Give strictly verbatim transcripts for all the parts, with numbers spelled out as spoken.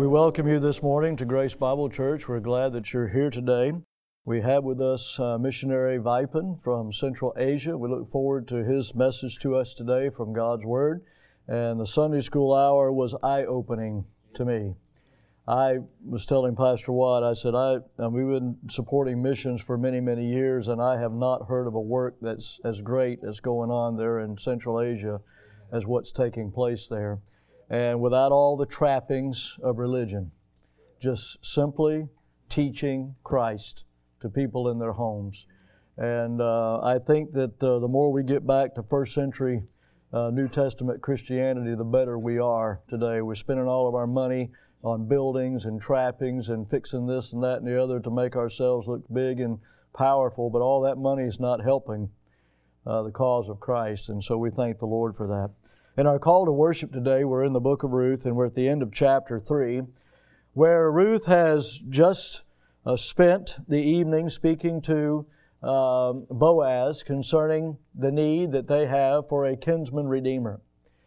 We welcome you this morning to Grace Bible Church. We're glad that you're here today. We have with us uh, missionary Vipin from Central Asia. We look forward to his message to us today from God's Word. And the Sunday school hour was eye-opening to me. I was telling Pastor Watt, I said, I, uh, we've been supporting missions for many, many years, and I have not heard of a work that's as great as going on there in Central Asia as what's taking place there. And without all the trappings of religion, just simply teaching Christ to people in their homes. And uh, I think that uh, the more we get back to first century uh, New Testament Christianity, the better we are today. We're spending all of our money on buildings and trappings and fixing this and that and the other to make ourselves look big and powerful, but all that money is not helping uh, the cause of Christ. And so we thank the Lord for that. In our call to worship today, we're in the book of Ruth, and we're at the end of chapter three, where Ruth has just uh, spent the evening speaking to uh, Boaz concerning the need that they have for a kinsman redeemer.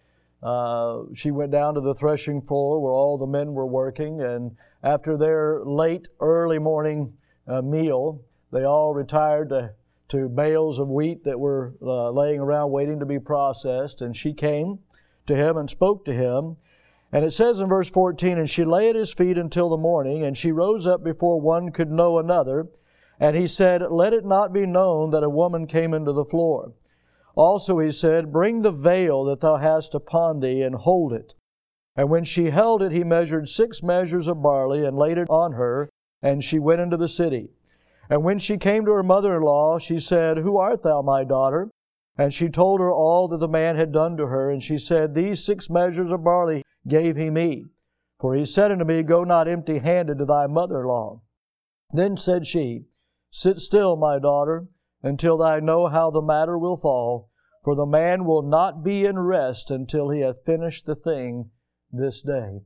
Uh, she went down to the threshing floor where all the men were working, and after their late, early morning uh, meal, they all retired to to bales of wheat that were uh, laying around waiting to be processed. And she came to him and spoke to him. And it says in verse fourteen, "And she lay at his feet until the morning, and she rose up before one could know another. And he said, Let it not be known that a woman came into the floor. Also he said, Bring the veil that thou hast upon thee, and hold it. And when she held it, he measured six measures of barley, and laid it on her, and she went into the city. And when she came to her mother-in-law, she said, Who art thou, my daughter? And she told her all that the man had done to her. And she said, These six measures of barley gave he me. For he said unto me, Go not empty-handed to thy mother-in-law. Then said she, Sit still, my daughter, until thou know how the matter will fall. For the man will not be in rest until he hath finished the thing this day."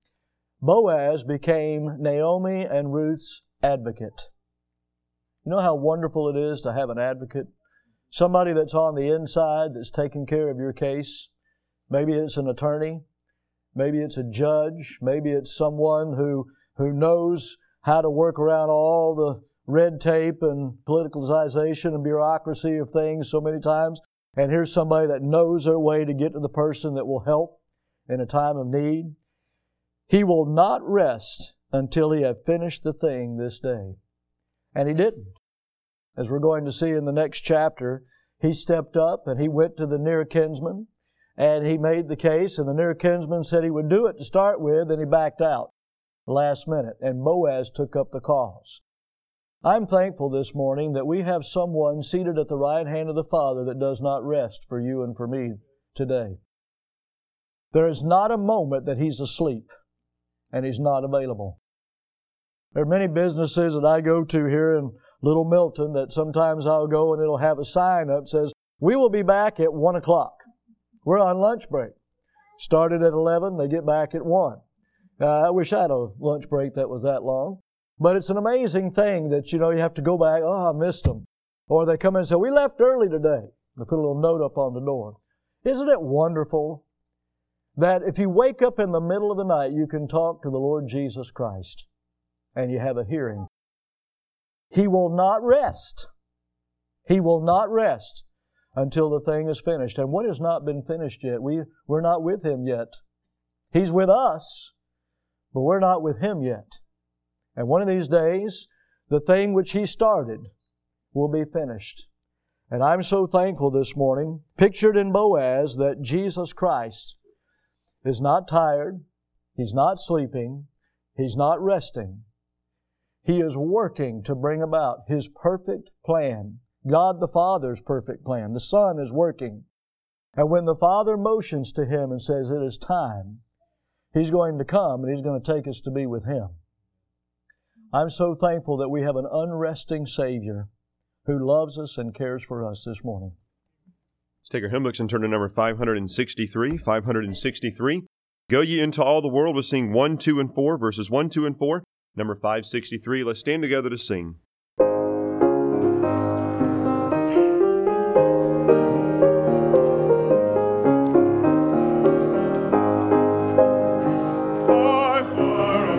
Boaz became Naomi and Ruth's advocate. You know how wonderful it is to have an advocate? Somebody that's on the inside that's taking care of your case. Maybe it's an attorney. Maybe it's a judge. Maybe it's someone who, who knows how to work around all the red tape and politicalization and bureaucracy of things so many times. And here's somebody that knows their way to get to the person that will help in a time of need. He will not rest until he have finished the thing this day. And he didn't. As we're going to see in the next chapter, he stepped up and he went to the near kinsman and he made the case, and the near kinsman said he would do it to start with, and he backed out last minute, and Boaz took up the cause. I'm thankful this morning that we have someone seated at the right hand of the Father that does not rest for you and for me today. There is not a moment that He's asleep and He's not available. There are many businesses that I go to here in Little Milton that sometimes I'll go and it'll have a sign up that says, "We will be back at one o'clock. We're on lunch break. Started at eleven, they get back at one. Uh, I wish I had a lunch break that was that long. But it's an amazing thing that, you know, you have to go back, oh, I missed them. Or they come in and say, we left early today. They put a little note up on the door. Isn't it wonderful that if you wake up in the middle of the night, you can talk to the Lord Jesus Christ and you have a hearing? He will not rest. He will not rest until the thing is finished. And what has not been finished yet? We, we're not with Him yet. He's with us, but we're not with Him yet. And one of these days, the thing which He started will be finished. And I'm so thankful this morning, pictured in Boaz, that Jesus Christ is not tired, He's not sleeping, He's not resting. He is working to bring about His perfect plan. God the Father's perfect plan. The Son is working. And when the Father motions to Him and says it is time, He's going to come and He's going to take us to be with Him. I'm so thankful that we have an unresting Savior who loves us and cares for us this morning. Let's take our hymn books and turn to number five sixty-three. five sixty-three. Go ye into all the world. We'll sing one, two, and four, verses one, two, and four. Number five sixty-three. Let's stand together to sing. Far, far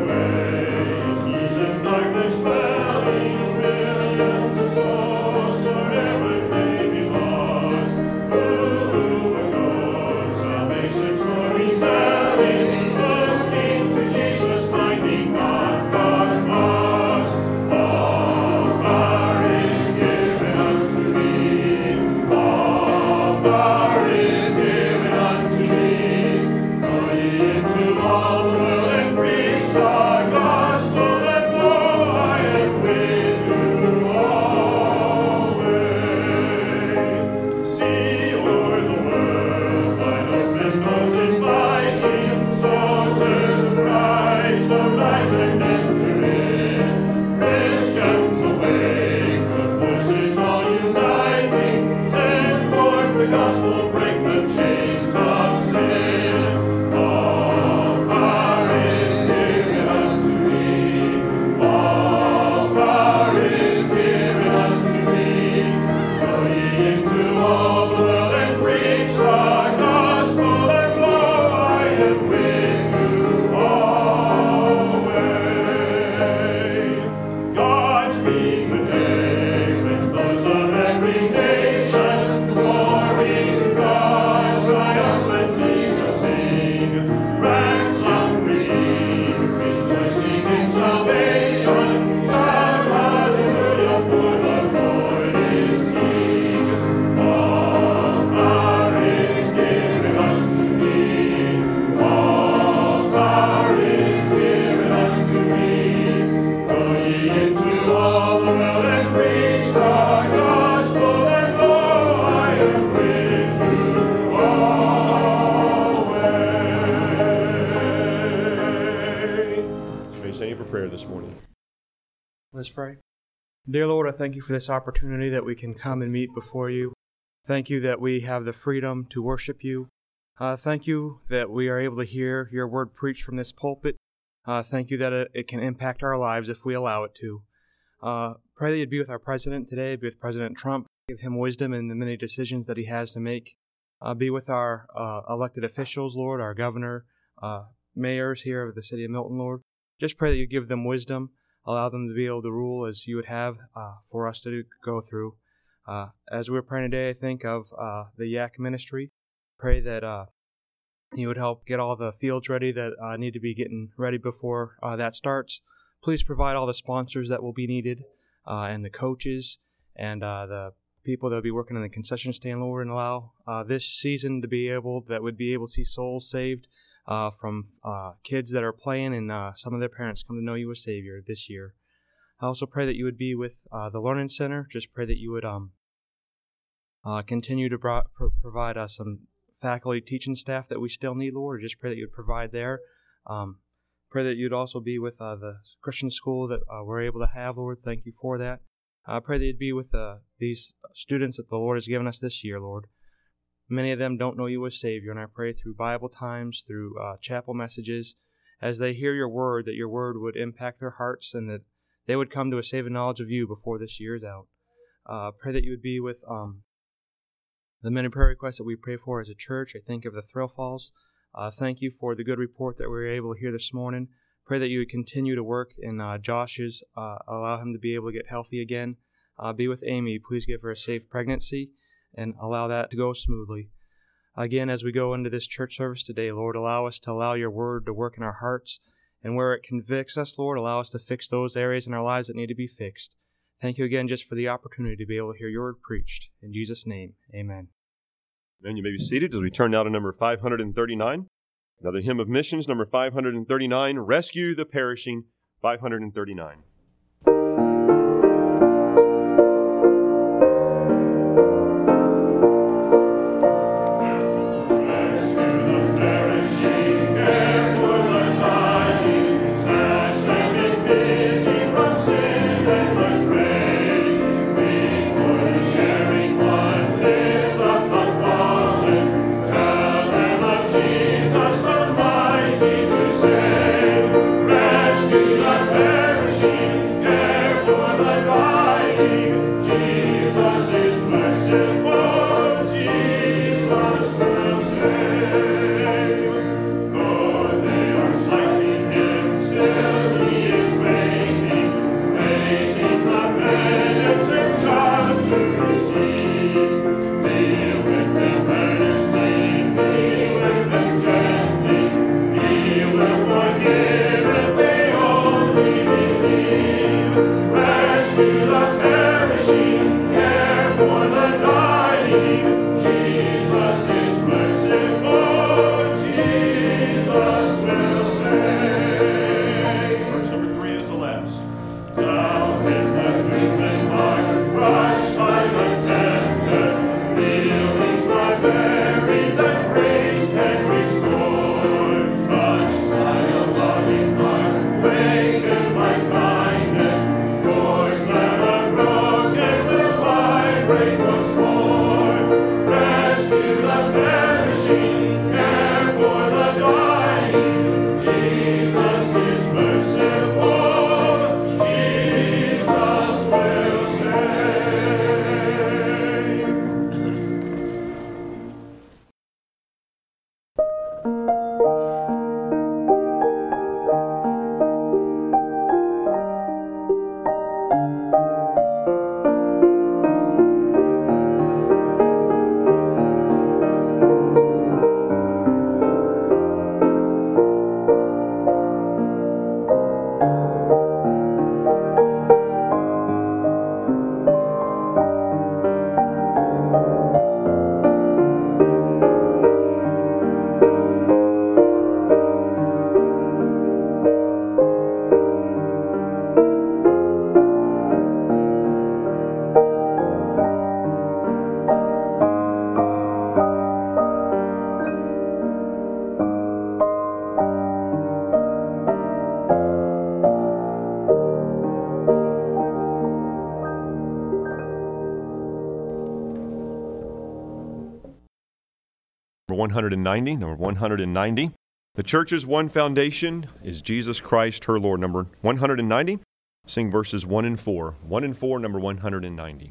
stand for prayer this morning. Let's pray. Dear Lord, I thank you for this opportunity that we can come and meet before you. Thank you that we have the freedom to worship you. Uh, thank you that we are able to hear your word preached from this pulpit. Uh, thank you that it, it can impact our lives if we allow it to. Uh, pray that you'd be with our president today, be with President Trump. Give him wisdom in the many decisions that he has to make. Uh, be with our uh, elected officials, Lord, our governor, uh, mayors here of the city of Milton, Lord. Just pray that you give them wisdom, allow them to be able to rule as you would have uh, for us to do, go through. Uh, as we're praying today, I think of uh, the Yak ministry. Pray that uh, you would help get all the fields ready that uh, need to be getting ready before uh, that starts. Please provide all the sponsors that will be needed, uh, and the coaches, and uh, the people that will be working in the concession stand, Lord, and allow uh, this season to be able, that would be able to see souls saved uh, from uh, kids that are playing and uh, some of their parents come to know you as Savior this year. I also pray that you would be with uh, the Learning Center. Just pray that you would um, uh, continue to bro- pro- provide us some faculty, teaching staff that we still need, Lord. Just pray that you would provide there. Um, pray that you'd also be with uh, the Christian school that uh, we're able to have, Lord. Thank you for that. I pray that you'd be with uh, these students that the Lord has given us this year, Lord. Many of them don't know you as Savior, and I pray through Bible times, through uh, chapel messages, as they hear your word, that your word would impact their hearts and that they would come to a saving knowledge of you before this year is out. Uh, pray that you would be with um, the many prayer requests that we pray for as a church. I think of the Thrill Falls. Uh, thank you for the good report that we were able to hear this morning. Pray that you would continue to work in uh, Josh's, uh, allow him to be able to get healthy again. Uh, be with Amy. Please give her a safe pregnancy and allow that to go smoothly. Again, as we go into this church service today, Lord, allow us to allow your word to work in our hearts. And where it convicts us, Lord, allow us to fix those areas in our lives that need to be fixed. Thank you again just for the opportunity to be able to hear your word preached. In Jesus' name, amen. And you may be seated as we turn now to number five hundred thirty-nine. Another hymn of missions, number five hundred thirty-nine, Rescue the Perishing, five hundred thirty-nine. Jesus, the mighty to save, rescue the perishing. one hundred ninety, number one hundred ninety. The church's one foundation is Jesus Christ, her Lord, number one hundred ninety. Sing verses one and four. one and four, number one hundred ninety.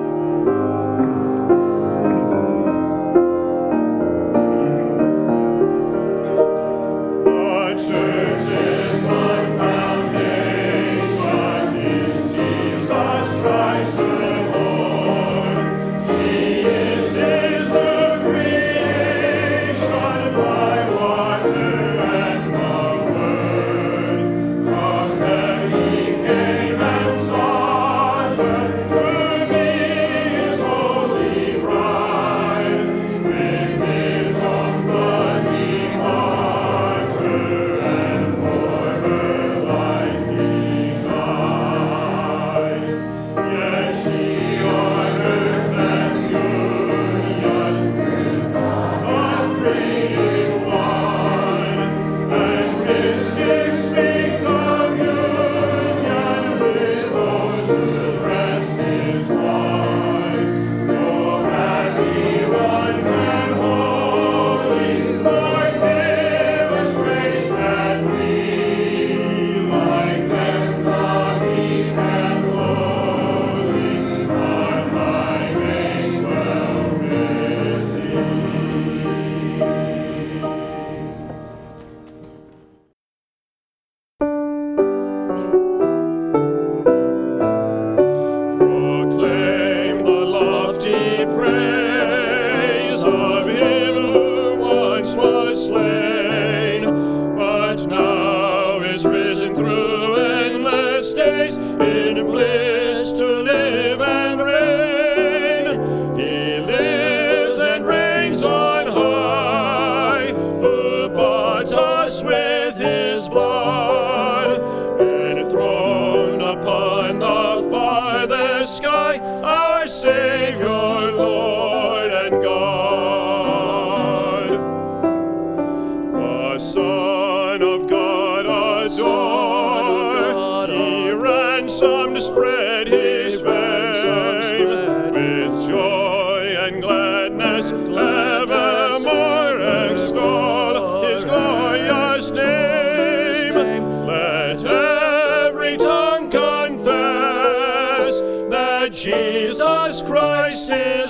Jesus Christ is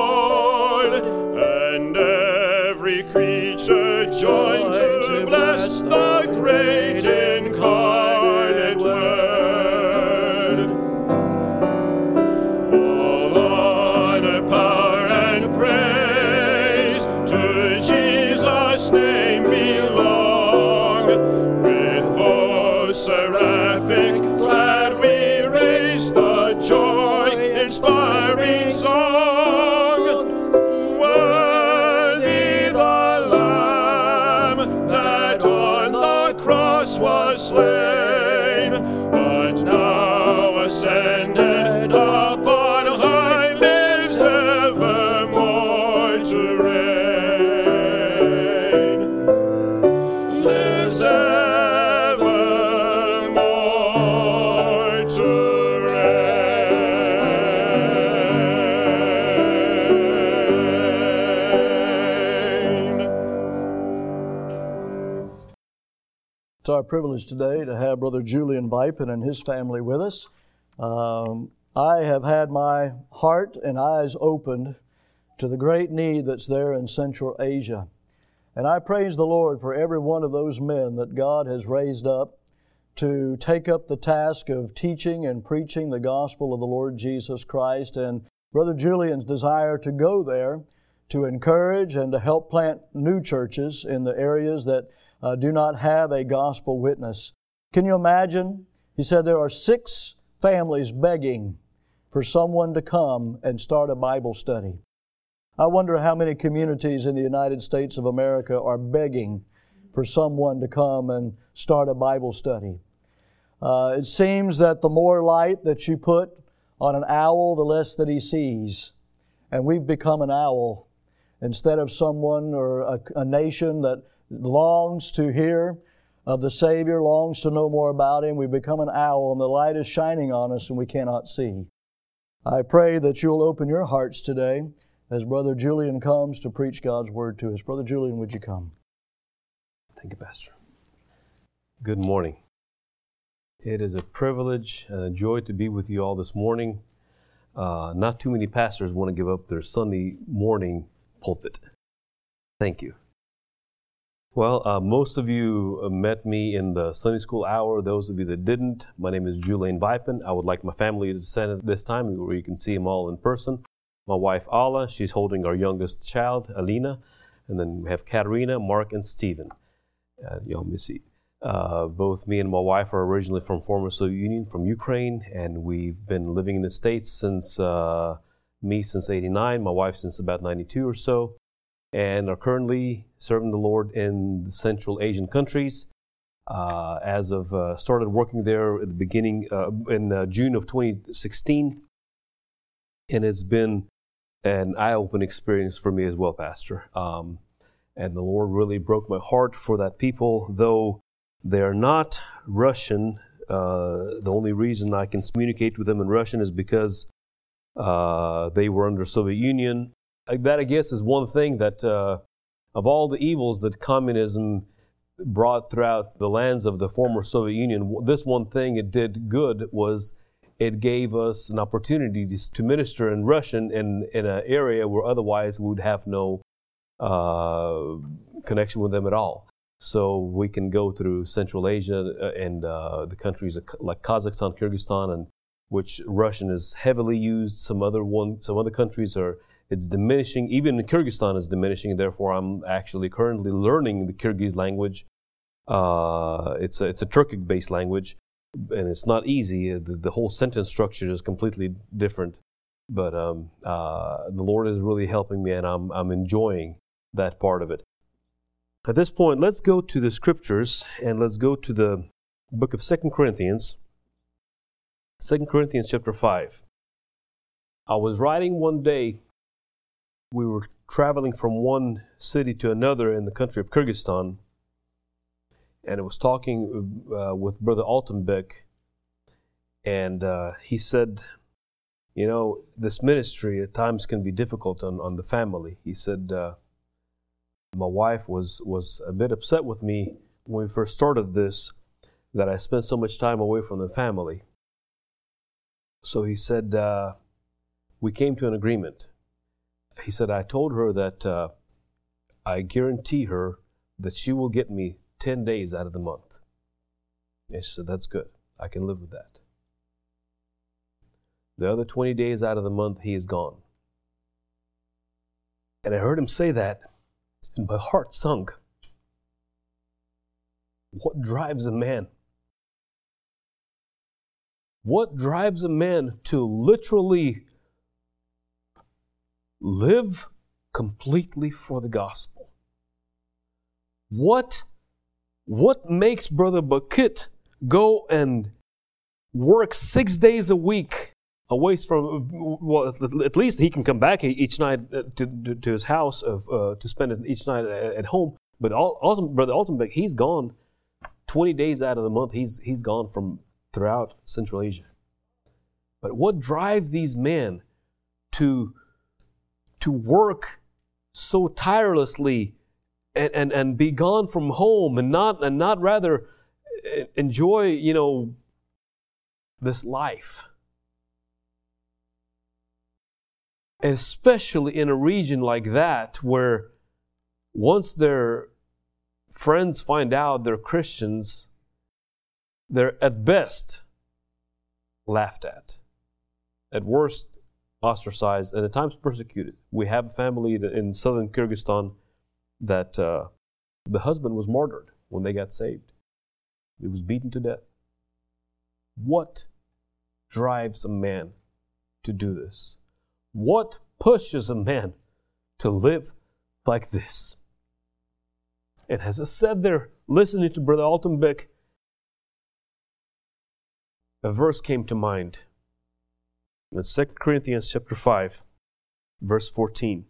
Lord, and every creature join to bless the great incarnate Word. All honor, power, and praise to Jesus' name belong. With hosts seraphic glad we raise the joy inspiring song. Worthy the Lamb that on the cross was slain, but now ascended up on high, lives evermore to reign. Lives evermore to It's our privilege today to have Brother Julian Vipin and his family with us. Um, I have had my heart and eyes opened to the great need that's there in Central Asia. And I praise the Lord for every one of those men that God has raised up to take up the task of teaching and preaching the gospel of the Lord Jesus Christ. And Brother Julian's desire to go there to encourage and to help plant new churches in the areas that uh, do not have a gospel witness. Can you imagine? He said there are six families begging for someone to come and start a Bible study. I wonder how many communities in the United States of America are begging for someone to come and start a Bible study. Uh, it seems that the more light that you put on an owl, the less that he sees. And we've become an owl instead of someone or a, a nation that longs to hear of the Savior, longs to know more about Him. We've become an owl, and the light is shining on us and we cannot see. I pray that you'll open your hearts today as Brother Julian comes to preach God's Word to us. Brother Julian, would you come? Thank you, Pastor. Good morning. It is a privilege and a joy to be with you all this morning. Uh, not too many pastors want to give up their Sunday morning pulpit. Thank you. Well, uh, most of you met me in the Sunday school hour. Those of you that didn't, my name is Julian Vipin. I would like my family to stand at this time where you can see them all in person. My wife, Alla, she's holding our youngest child, Alina. And then we have Katerina, Mark, and Stephen. Uh, y'all may see. Uh, both me and my wife are originally from former Soviet Union, from Ukraine, and we've been living in the States since, uh, me since eighty-nine, my wife since about ninety-two or so, and are currently serving the Lord in the Central Asian countries. Uh, as of uh, started working there at the beginning, uh, in uh, June of twenty sixteen, and it's been an eye-opening experience for me as well, Pastor. Um, and the Lord really broke my heart for that people, though they are not Russian. Uh, the only reason I can communicate with them in Russian is because uh, they were under Soviet Union. That, I guess, is one thing that, uh, of all the evils that communism brought throughout the lands of the former Soviet Union, this one thing it did good was it gave us an opportunity to minister in Russian in, in an area where otherwise we would have no uh, connection with them at all. So we can go through Central Asia and uh, the countries like Kazakhstan, Kyrgyzstan, and which Russian is heavily used. Some other one, some other countries are it's diminishing. Even Kyrgyzstan is diminishing. Therefore, I'm actually currently learning the Kyrgyz language. Uh, it's a, it's a Turkic-based language, and it's not easy. The, the whole sentence structure is completely different. But um, uh, the Lord is really helping me, and I'm I'm enjoying that part of it. At this point, let's go to the scriptures, and let's go to the book of Second Corinthians. Second Corinthians chapter five. I was riding one day. We were traveling from one city to another in the country of Kyrgyzstan, and I was talking uh, with Brother Altenbeck, and uh, he said, you know, this ministry at times can be difficult on, on the family. He said, uh, my wife was, was a bit upset with me when we first started this, that I spent so much time away from the family. So he said, uh, we came to an agreement. He said, I told her that uh, I guarantee her that she will get me ten days out of the month. And she said, that's good. I can live with that. The other twenty days out of the month, he is gone. And I heard him say that, and my heart sunk. What drives a man? What drives a man to literally live completely for the gospel? What, what makes Brother Bakit go and work six days a week away from, well, at least he can come back each night to, to, to his house of, uh, to spend it each night at home. But Alten, Brother Altenbeck, he's gone twenty days out of the month. He's he's gone from throughout Central Asia. But what drives these men to to work so tirelessly and, and, and be gone from home and not and not rather enjoy, you know, this life? And especially in a region like that, where once their friends find out they're Christians, they're at best laughed at, at worst ostracized, and at times persecuted. We have a family in southern Kyrgyzstan that uh, the husband was martyred when they got saved. He was beaten to death. What drives a man to do this? What pushes a man to live like this? And as I sat there listening to Brother Altenbeck, a verse came to mind. In Second Corinthians chapter five, verse fourteen.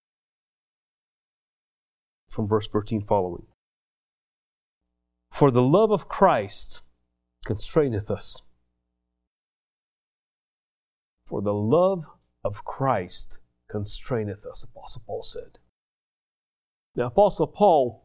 From verse fourteen following. For the love of Christ constraineth us. For the love of Christ constraineth us, Apostle Paul said. Now, Apostle Paul,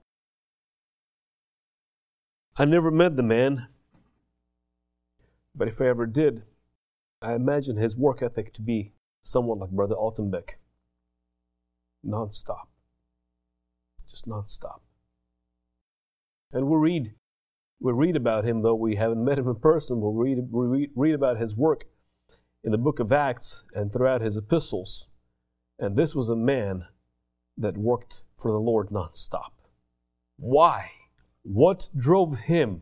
I never met the man, but if I ever did, I imagine his work ethic to be someone like Brother Altenbeck. Non-stop. Just non-stop. And we'll read, we'll read about him, though we haven't met him in person. We'll read, we'll read, read about his work in the book of Acts and throughout his epistles. And this was a man that worked for the Lord non-stop. Why? What drove him?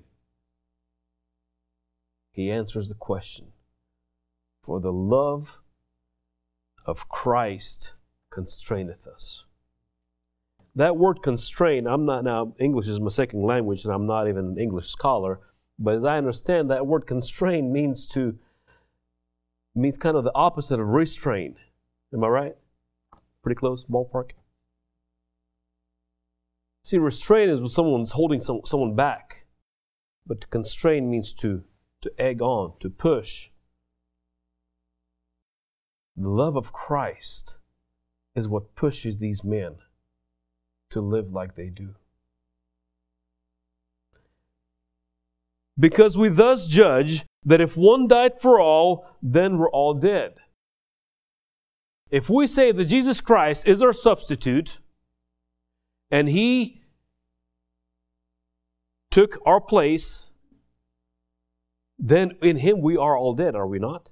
He answers the question. For the love of Christ constraineth us. That word constrain, I'm not now, English is my second language and I'm not even an English scholar, but as I understand, that word constrain means to, means kind of the opposite of restrain. Am I right? Pretty close, ballpark? See, restrain is when someone's holding some, someone back, but to constrain means to, to egg on, to push. The love of Christ is what pushes these men to live like they do. Because we thus judge that if one died for all, then we're all dead. If we say that Jesus Christ is our substitute, and He took our place, then in Him we are all dead, are we not?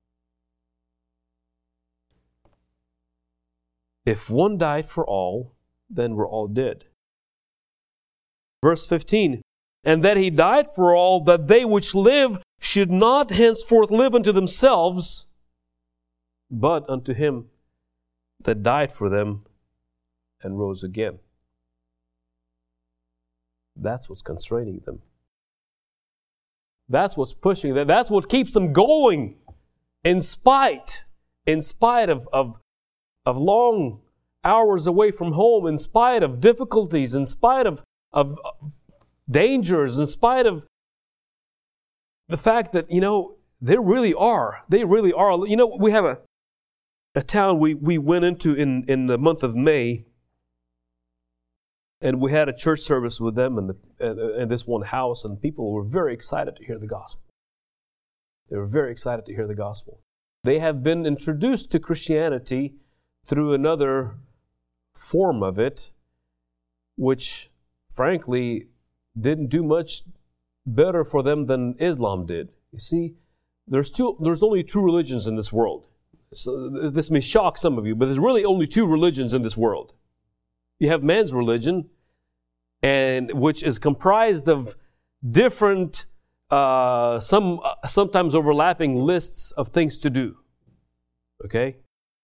If one died for all, then we're all dead. Verse fifteen, and that He died for all, that they which live should not henceforth live unto themselves, but unto Him that died for them and rose again. That's what's constraining them. That's what's pushing them. That's what keeps them going in spite, in spite of, of, of long hours away from home, in spite of difficulties, in spite of, of dangers, in spite of the fact that, you know, they really are. They really are. You know, we have a, a town we, we went into in, in the month of May, and we had a church service with them in, the, in this one house, and people were very excited to hear the gospel. They were very excited to hear the gospel. They have been introduced to Christianity through another form of it, which, frankly, didn't do much better for them than Islam did. You see, there's two. There's only two religions in this world. So this may shock some of you, but there's really only two religions in this world. You have man's religion, and which is comprised of different, uh, some uh, sometimes overlapping lists of things to do. Okay?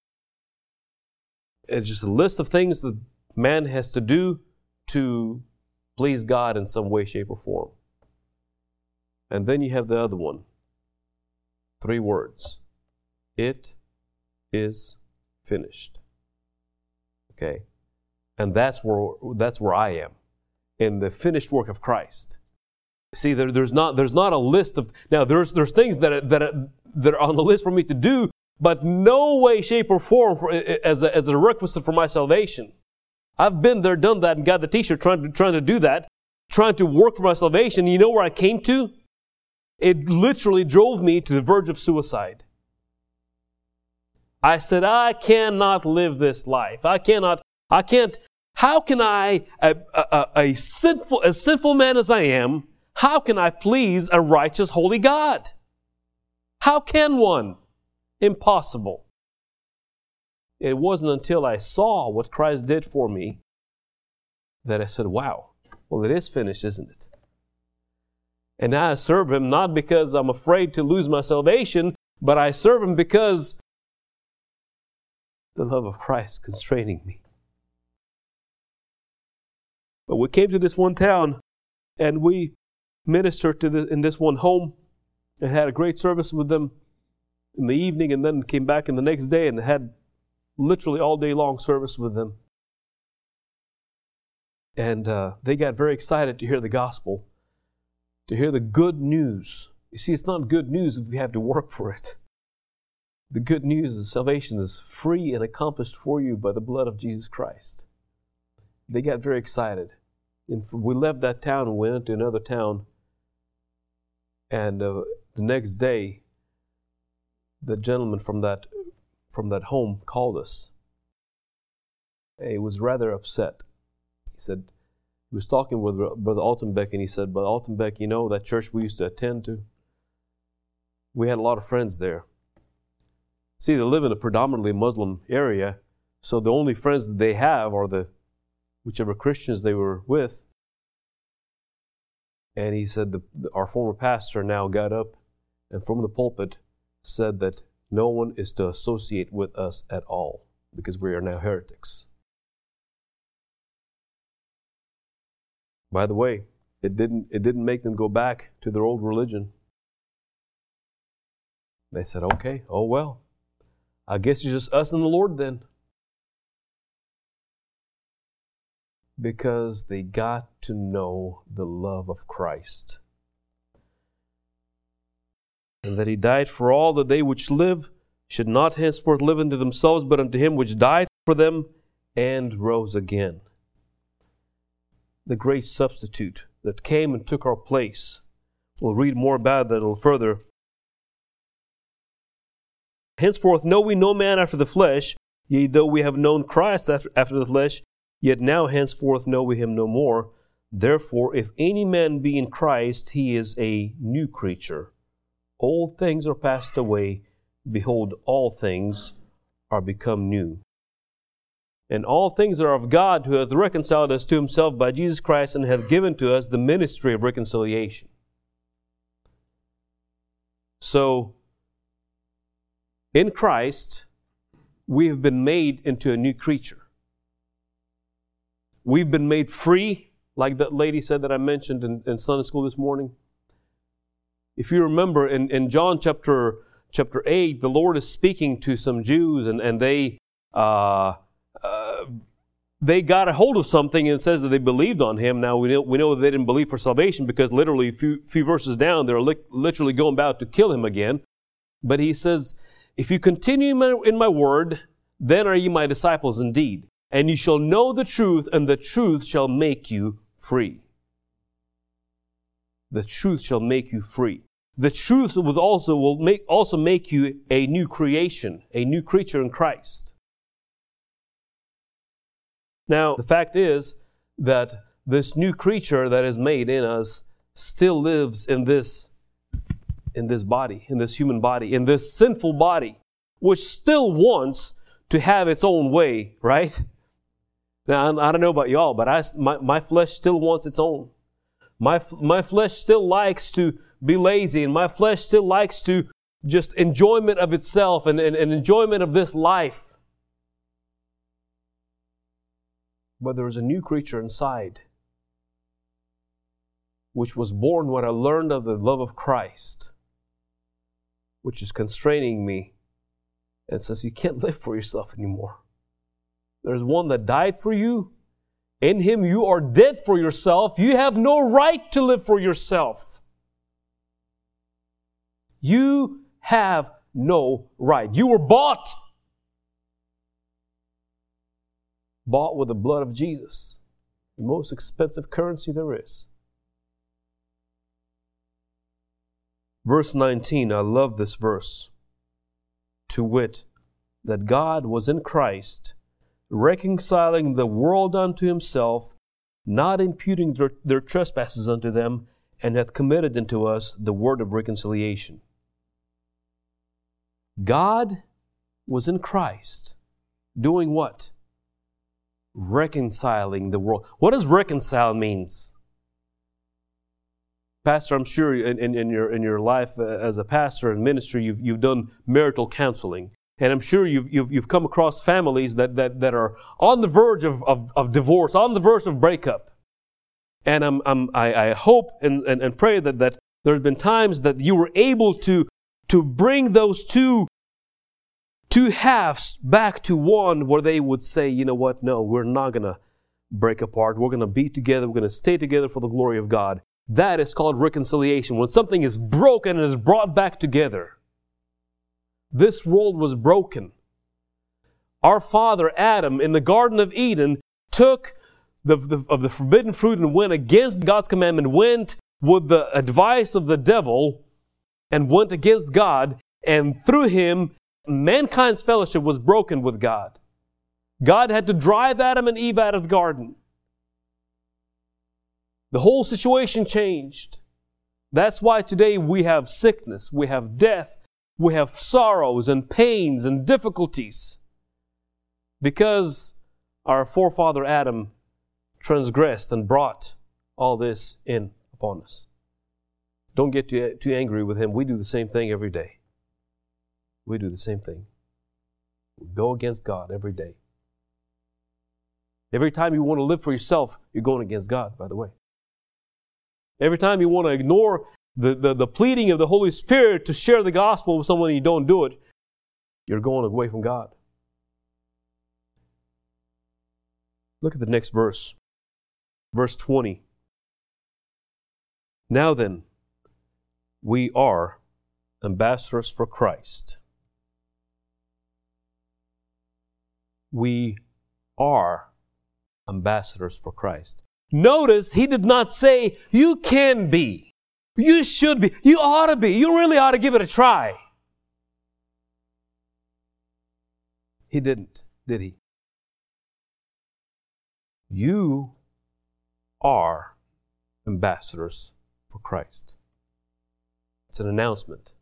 It's just a list of things that man has to do to please God in some way, shape, or form. And then you have the other one. Three words. It is finished. Okay? And that's where that's where I am, in the finished work of Christ. See, there, there's not there's not a list of now. There's there's things that are, that are, that are on the list for me to do, but no way, shape, or form for, as a, as a requisite for my salvation. I've been there, done that, and got the T-shirt trying to trying to do that, trying to work for my salvation. You know where I came to? It literally drove me to the verge of suicide. I said, I cannot live this life. I cannot. I can't, how can I, a, a, a sinful, a sinful man as I am, how can I please a righteous, holy God? How can one? Impossible. It wasn't until I saw what Christ did for me that I said, wow, well, it is finished, isn't it? And now I serve Him not because I'm afraid to lose my salvation, but I serve Him because the love of Christ is constraining me. But we came to this one town, and we ministered to the, in this one home, and had a great service with them in the evening, and then came back in the next day and had literally all day long service with them. And uh, they got very excited to hear the gospel, to hear the good news. You see, it's not good news if you have to work for it. The good news is salvation is free and accomplished for you by the blood of Jesus Christ. They got very excited. And we left that town and went to another town. And uh, the next day, the gentleman from that from that home called us. He was rather upset. He said, he was talking with Brother Altenbeck, and he said, Brother Altenbeck, you know, that church we used to attend to, we had a lot of friends there. See, they live in a predominantly Muslim area, so the only friends that they have are the whichever Christians they were with. And he said, the, our former pastor now got up and from the pulpit said that no one is to associate with us at all because we are now heretics. By the way, it didn't, it didn't make them go back to their old religion. They said, okay, oh well, I guess it's just us and the Lord then. Because they got to know the love of Christ. And that He died for all, that they which live should not henceforth live unto themselves, but unto Him which died for them and rose again. The great substitute that came and took our place. We'll read more about that a little further. Henceforth know we no man after the flesh, yea, though we have known Christ after, after the flesh, yet now henceforth know we Him no more. Therefore, if any man be in Christ, he is a new creature. Old things are passed away. Behold, all things are become new. And all things are of God, who hath reconciled us to Himself by Jesus Christ, and hath given to us the ministry of reconciliation. So, in Christ, we have been made into a new creature. We've been made free, like that lady said that I mentioned in, in Sunday school this morning. If you remember, in, in John chapter chapter eight, the Lord is speaking to some Jews, and, and they uh, uh, they got a hold of something, and it says that they believed on Him. Now, we know, we know that they didn't believe for salvation, because literally a few, few verses down, they're li- literally going about to kill Him again. But He says, if you continue in my, in my word, then are ye my disciples indeed. And you shall know the truth, and the truth shall make you free. The truth shall make you free. The truth will also will make also make you a new creation, a new creature in Christ. Now, the fact is that this new creature that is made in us still lives in this in this body, in this human body, in this sinful body, which still wants to have its own way, right? Now, I don't know about y'all, but I, my, my flesh still wants its own. My, my flesh still likes to be lazy, and my flesh still likes to just enjoyment of itself and, and, and enjoyment of this life. But there is a new creature inside, which was born when I learned of the love of Christ, which is constraining me and says, you can't live for yourself anymore. There's one that died for you. In Him you are dead for yourself. You have no right to live for yourself. You have no right. You were bought. Bought with the blood of Jesus. The most expensive currency there is. Verse nineteen, I love this verse. To wit, that God was in Christ, reconciling the world unto Himself, not imputing their, their trespasses unto them, and hath committed unto us the word of reconciliation. God was in Christ, doing what? Reconciling the world. What does reconcile means? Pastor, I'm sure in, in, in your in your life uh, as a pastor and ministry, you've you've done marital counseling. And I'm sure you've, you've, you've come across families that, that, that are on the verge of, of, of divorce, on the verge of breakup. And I'm, I'm, I, I hope and, and, and pray that, that there's been times that you were able to, to bring those two, two halves back to one where they would say, you know what, no, we're not going to break apart. We're going to be together. We're going to stay together for the glory of God. That is called reconciliation. When something is broken and is brought back together. This world was broken. Our father Adam in the Garden of Eden took the, the, of the forbidden fruit and went against God's commandment, went with the advice of the devil and went against God, and through him, mankind's fellowship was broken with God. God had to drive Adam and Eve out of the garden. The whole situation changed. That's why today we have sickness, we have death, we have sorrows and pains and difficulties. Because our forefather Adam transgressed and brought all this in upon us. Don't get too, too angry with him. We do the same thing every day. We do the same thing. We go against God every day. Every time you want to live for yourself, you're going against God, by the way. Every time you want to ignore the, the, the pleading of the Holy Spirit to share the gospel with someone and you don't do it, you're going away from God. Look at the next verse. Verse twenty. Now then, we are ambassadors for Christ. We are ambassadors for Christ. Notice he did not say, you can be, you should be, you ought to be, you really ought to give it a try. He didn't, did he? You are ambassadors for Christ. It's an announcement.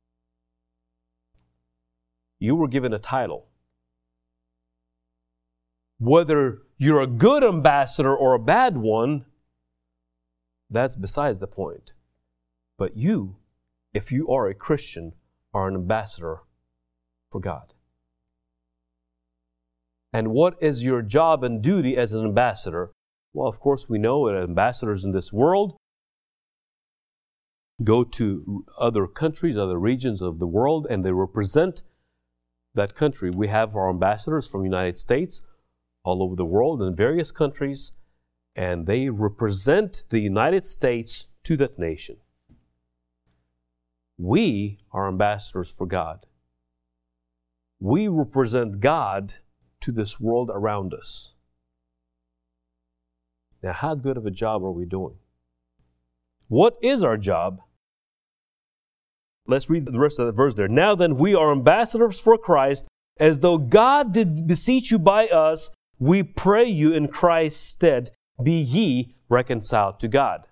You were given a title. Whether you're a good ambassador or a bad one, that's besides the point. But you, if you are a Christian, are an ambassador for God. And what is your job and duty as an ambassador? Well, of course, we know that ambassadors in this world go to other countries, other regions of the world, and they represent that country. We have our ambassadors from the United States all over the world in various countries, and they represent the United States to that nation. We are ambassadors for God. We represent God to this world around us. Now, how good of a job are we doing? What is our job? Let's read the rest of the verse there. Now then, we are ambassadors for Christ, as though God did beseech you by us. We pray you in Christ's stead, be ye reconciled to God.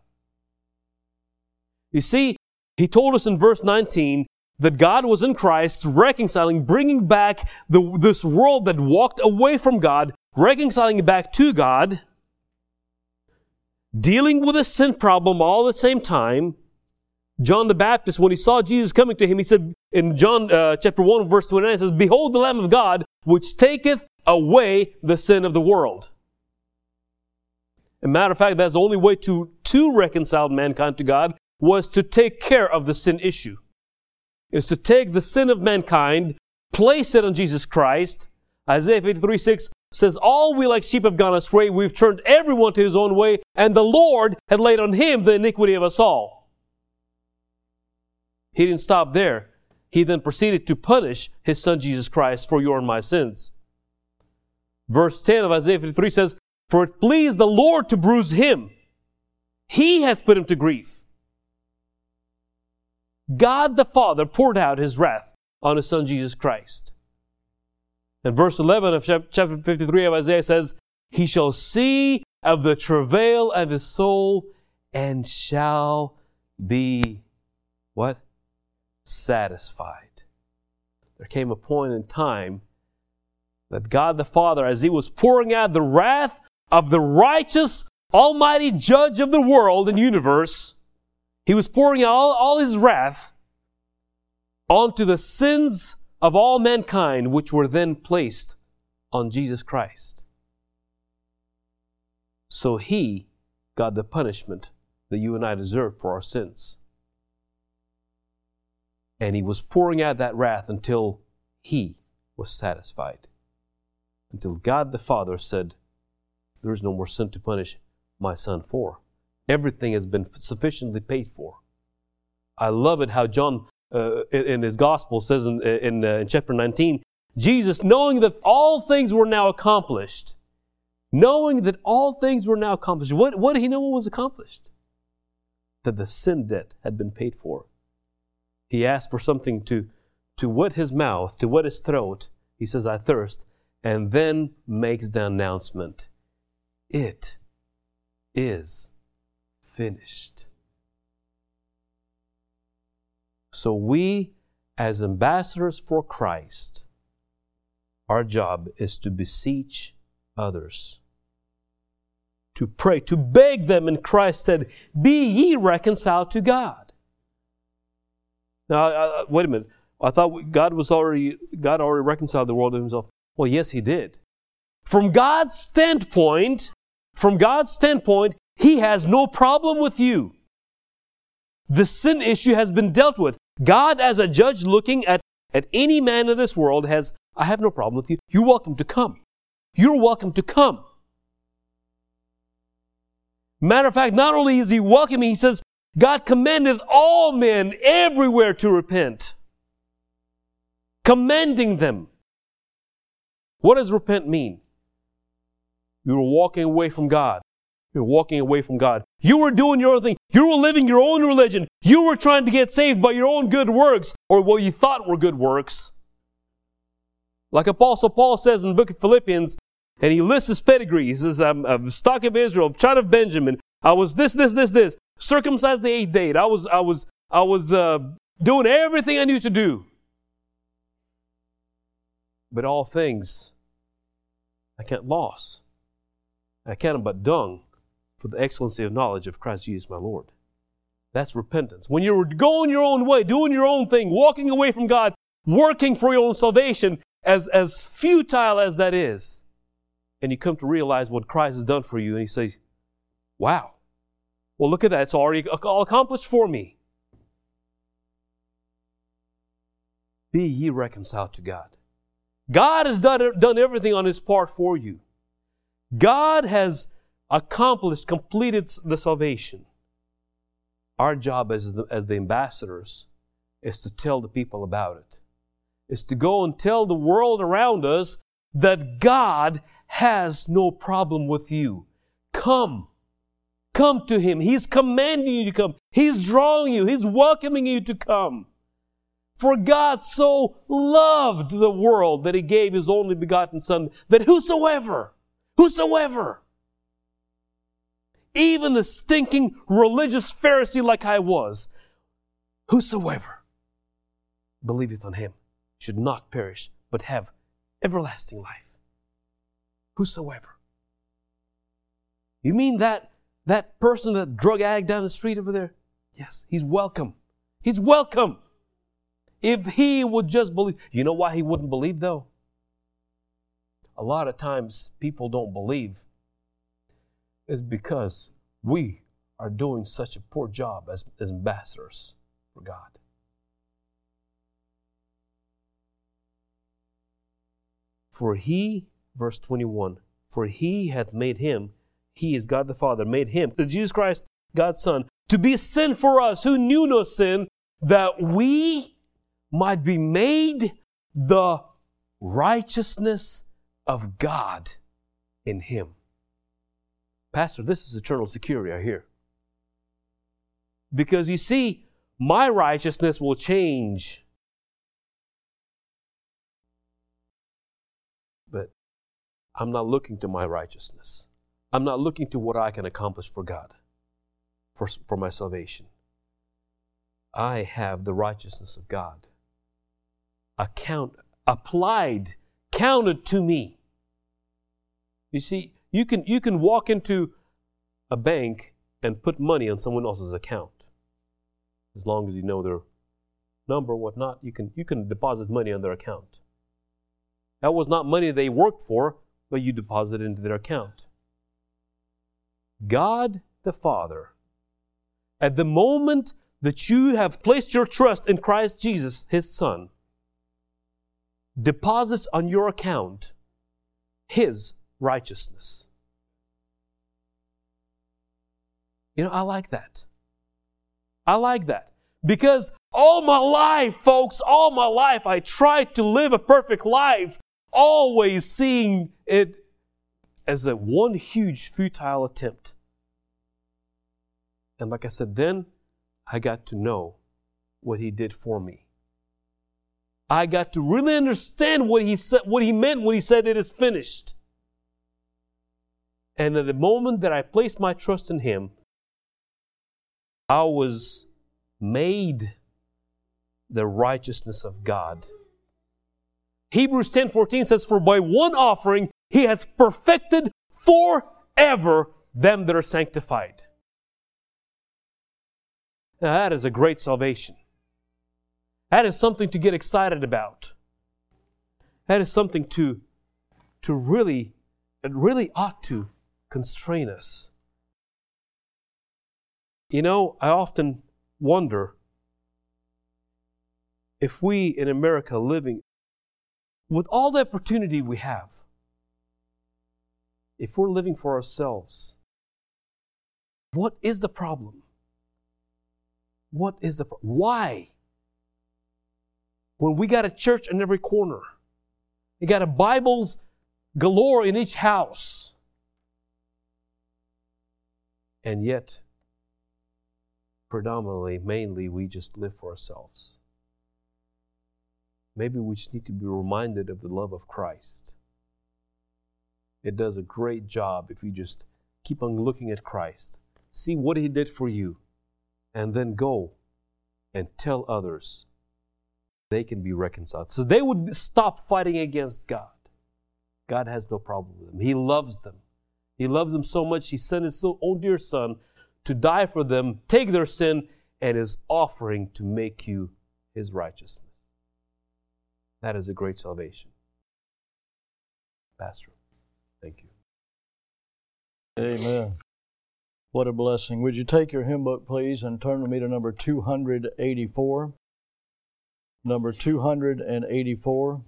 You see, he told us in verse nineteen that God was in Christ reconciling, bringing back the, this world that walked away from God, reconciling it back to God, dealing with a sin problem all at the same time. John the Baptist, when he saw Jesus coming to him, he said in John uh, chapter one, verse twenty-nine, it says, behold the Lamb of God, which taketh away the sin of the world. As a matter of fact, that's the only way to, to reconcile mankind to God was to take care of the sin issue. Is to take the sin of mankind, place it on Jesus Christ. Isaiah fifty-three six says, all we like sheep have gone astray, we've turned everyone to his own way, and the Lord had laid on him the iniquity of us all. He didn't stop there. He then proceeded to punish his son Jesus Christ for your and my sins. Verse ten of Isaiah fifty-three says, for it pleased the Lord to bruise him. He hath put him to grief. God the Father poured out his wrath on his son Jesus Christ. And verse eleven of chapter fifty-three of Isaiah says, he shall see of the travail of his soul and shall be, what? Satisfied. There came a point in time that God the Father, as he was pouring out the wrath of the righteous, almighty judge of the world and universe, he was pouring out all, all his wrath onto the sins of all mankind, which were then placed on Jesus Christ. So he got the punishment that you and I deserve for our sins. And he was pouring out that wrath until he was satisfied. Until God the Father said, there is no more sin to punish my son for. Everything has been sufficiently paid for. I love it how John uh, in, in his gospel says in, in, uh, in chapter nineteen, Jesus, knowing that all things were now accomplished, knowing that all things were now accomplished, what, what did he know was accomplished? That the sin debt had been paid for. He asked for something to, to wet his mouth, to wet his throat. He says, I thirst, and then makes the announcement, it is finished. So we, as ambassadors for Christ, our job is to beseech others, to pray, to beg them. And Christ said, be ye reconciled to God. Now, uh, wait a minute. I thought God was already, God already reconciled the world to himself. Well, yes, he did. From God's standpoint, from God's standpoint, he has no problem with you. The sin issue has been dealt with. God, as a judge looking at, at any man in this world, has, I have no problem with you. You're welcome to come. You're welcome to come. Matter of fact, not only is he welcoming, he says, God commandeth all men everywhere to repent. Commending them. What does repent mean? You were walking away from God. You're walking away from God. You were doing your own thing. You were living your own religion. You were trying to get saved by your own good works, or what you thought were good works. Like Apostle Paul says in the book of Philippians, and he lists his pedigree. He says, I'm of stock of Israel, tribe of Benjamin. I was this, this, this, this. Circumcised the eighth day. I was, I was, I was uh, doing everything I knew to do. But all things I count loss. I count them but dung for the excellency of knowledge of Christ Jesus my Lord. That's repentance. When you're going your own way, doing your own thing, walking away from God, working for your own salvation, as, as futile as that is, and you come to realize what Christ has done for you, and you say, wow, well, look at that. It's already all accomplished for me. Be ye reconciled to God. God has done, done everything on His part for you. God has accomplished, completed the salvation. Our job as the, as the ambassadors is to tell the people about it. Is to go and tell the world around us that God has no problem with you. Come. Come to Him. He's commanding you to come. He's drawing you. He's welcoming you to come. For God so loved the world that He gave His only begotten Son, that whosoever, whosoever, even the stinking religious Pharisee like I was, whosoever believeth on Him should not perish, but have everlasting life. Whosoever. You mean that, that person, that drug addict down the street over there? Yes, he's welcome. He's welcome. If he would just believe. You know why he wouldn't believe though? A lot of times people don't believe is because we are doing such a poor job as, as ambassadors for God. For He, verse twenty-one, for He hath made Him, He is God the Father, made Him, Jesus Christ, God's Son, to be sin for us who knew no sin, that we might be made the righteousness of God in Him. Pastor, this is eternal security, I hear. Because you see, my righteousness will change. But I'm not looking to my righteousness. I'm not looking to what I can accomplish for God, for, for my salvation. I have the righteousness of God. Account, applied, counted to me. You see, you can, you can walk into a bank and put money on someone else's account. As long as you know their number, whatnot, you can, you can deposit money on their account. That was not money they worked for, but you deposited into their account. God the Father, at the moment that you have placed your trust in Christ Jesus, His Son, deposits on your account His righteousness. You know, I like that. I like that. Because All my life, folks, all my life, I tried to live a perfect life, always seeing it as a one huge futile attempt. And like I said, then I got to know what He did for me. I got to really understand what He said, what He meant when He said it is finished. And at the moment that I placed my trust in Him, I was made the righteousness of God. Hebrews ten fourteen says, "For by one offering He hath perfected forever them that are sanctified." Now that is a great salvation. That is something to get excited about. That is something to, to really, it really ought to constrain us. You know, I often wonder if we in America living with all the opportunity we have, if we're living for ourselves, what is the problem? What is the problem? Why? When we got a church in every corner, you got a Bibles galore in each house, and yet, predominantly, mainly, we just live for ourselves. Maybe we just need to be reminded of the love of Christ. It does a great job if you just keep on looking at Christ, see what He did for you, and then go and tell others they can be reconciled. So they would stop fighting against God. God has no problem with them. He loves them. He loves them so much, He sent His own dear Son to die for them, take their sin, and is offering to make you His righteousness. That is a great salvation. Pastor, thank you. Amen. What a blessing. Would you take your hymn book, please, and turn with me to number two eighty-four? Number two eighty-four.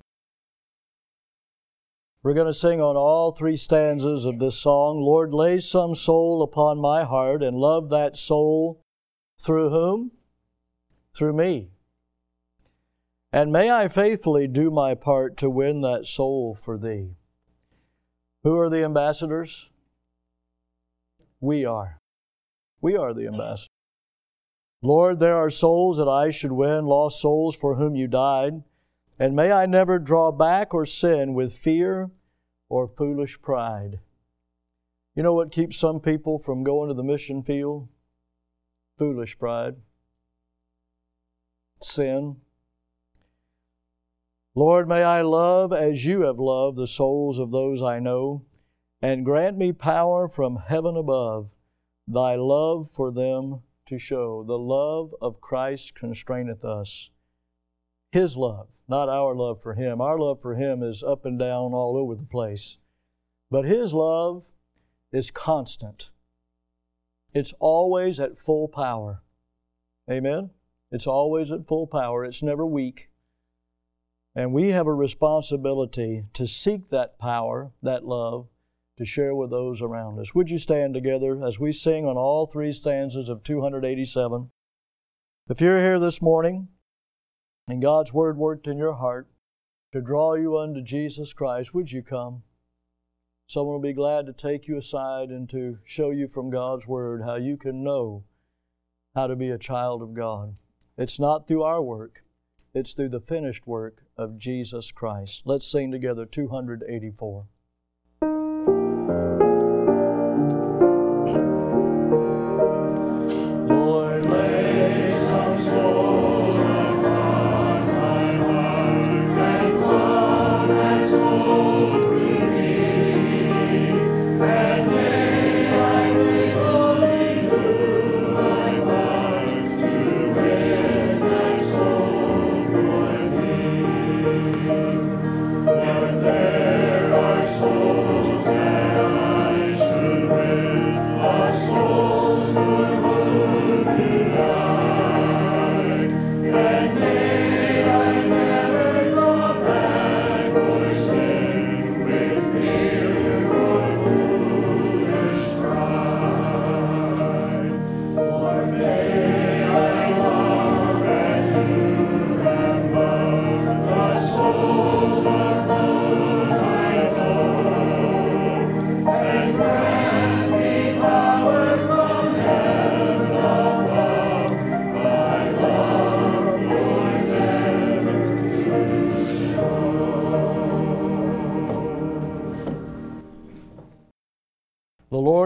We're going to sing on all three stanzas of this song. Lord, lay some soul upon my heart and love that soul through whom? Through me. And may I faithfully do my part to win that soul for Thee. Who are the ambassadors? We are. We are the ambassadors. Lord, there are souls that I should win, lost souls for whom You died. And may I never draw back or sin with fear or foolish pride. You know what keeps some people from going to the mission field? Foolish pride. Sin. Lord, may I love as You have loved the souls of those I know, and grant me power from heaven above, Thy love for them to show. The love of Christ constraineth us. His love, not our love for Him. Our love for Him is up and down all over the place. But His love is constant. It's always at full power. Amen? It's always at full power. It's never weak. And we have a responsibility to seek that power, that love, to share with those around us. Would you stand together as we sing on all three stanzas of two eighty-seven? If you're here this morning and God's Word worked in your heart to draw you unto Jesus Christ, would you come? Someone will be glad to take you aside and to show you from God's Word how you can know how to be a child of God. It's not through our work. It's through the finished work of Jesus Christ. Let's sing together two eighty-four. Lord, lay some soul upon my heart, and love that soul through me, and may I faithfully do my part to win that soul for Thee. Lord, there are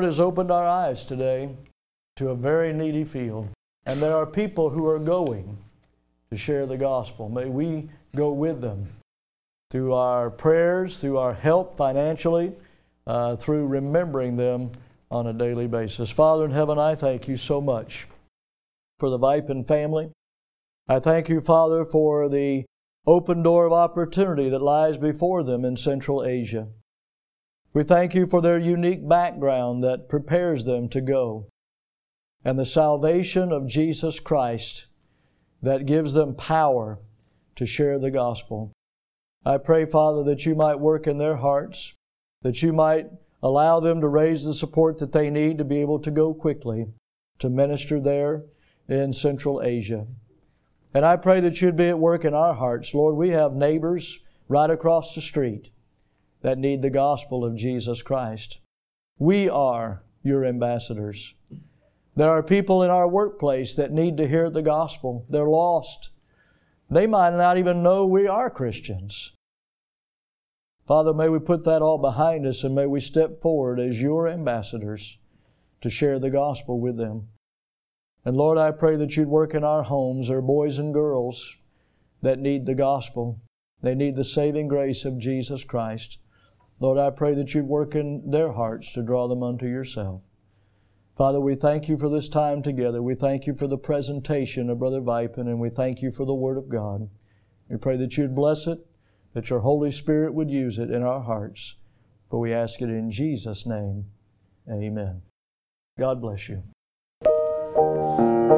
has opened our eyes today to a very needy field. And there are people who are going to share the gospel. May we go with them through our prayers, through our help financially, uh, through remembering them on a daily basis. Father in heaven, I thank you so much for the Vipin family. I thank you, Father, for the open door of opportunity that lies before them in Central Asia. We thank you for their unique background that prepares them to go, and the salvation of Jesus Christ that gives them power to share the gospel. I pray, Father, that you might work in their hearts, that you might allow them to raise the support that they need to be able to go quickly to minister there in Central Asia. And I pray that you'd be at work in our hearts. Lord, we have neighbors right across the street that need the gospel of Jesus Christ. We are your ambassadors. There are people in our workplace that need to hear the gospel. They're lost. They might not even know we are Christians. Father, may we put that all behind us, and may we step forward as your ambassadors to share the gospel with them. And Lord, I pray that you'd work in our homes. There are boys and girls that need the gospel. They need the saving grace of Jesus Christ. Lord, I pray that you'd work in their hearts to draw them unto yourself. Father, we thank you for this time together. We thank you for the presentation of Brother Vipin, and we thank you for the Word of God. We pray that you'd bless it, that your Holy Spirit would use it in our hearts. For we ask it in Jesus' name. Amen. God bless you.